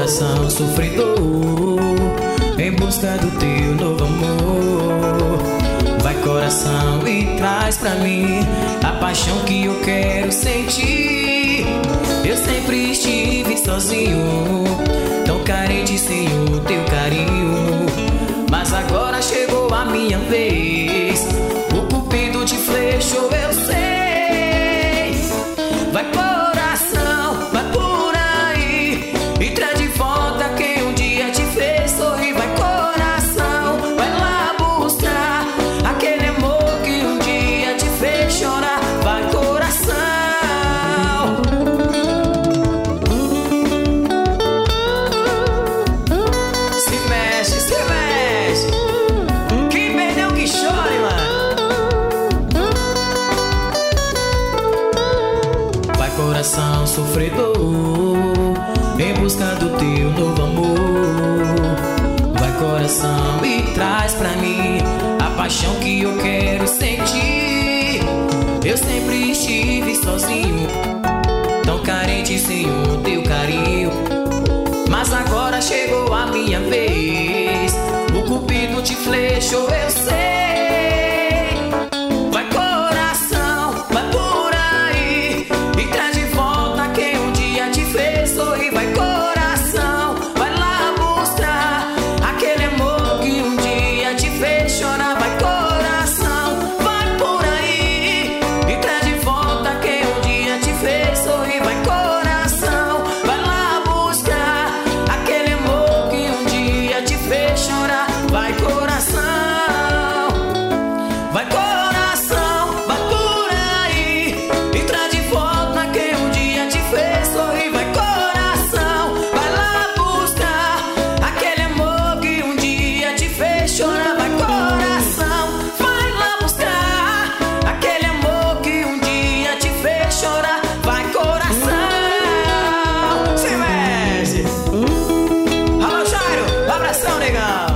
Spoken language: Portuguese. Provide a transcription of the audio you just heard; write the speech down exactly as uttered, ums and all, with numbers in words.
coração sofredor em busca do teu novo amor. Vai, coração, e traz pra mim a paixão que eu quero sentir. Eu sempre estive sozinho, tão carente sem o teu carinho, mas agora chegou a minha vez. O cupido te flechou, eu sei. Vai, coração, vai por aí e traz de volta quem um dia te fez sorrir. Vai, coração, vai lá buscar aquele amor que um dia te fez chorar. Vai, coração. Se mexe, se mexe. Que perdeu que chore, mano. Vai, coração sofredor em busca do teu novo amor. Vai, coração, e traz pra mim a paixão que eu quero sentir. Eu sempre estive sozinho, tão carente sem o teu carinho, mas agora chegou a minha vez. O cupido te flechou, eu sei. Vai, coração, vai por aí e traz de volta quem um dia te fez sorrir. Vai, coração, vai lá buscar aquele amor que um dia te fez chorar. Vai, coração, vai por aí e traz de volta quem um dia te fez sorrir. Vai, coração, vai lá buscar aquele amor que um dia te fez chorar. Vai, coração, vai, coração, vai por aí e traz de volta quem um dia te fez sorrir. Vai, coração, vai lá buscar aquele amor que um dia te fez chorar. Vai, coração, vai lá buscar aquele amor que um dia te fez chorar. Vai, coração. Se mexe. Alô, Jairo, abração, negão.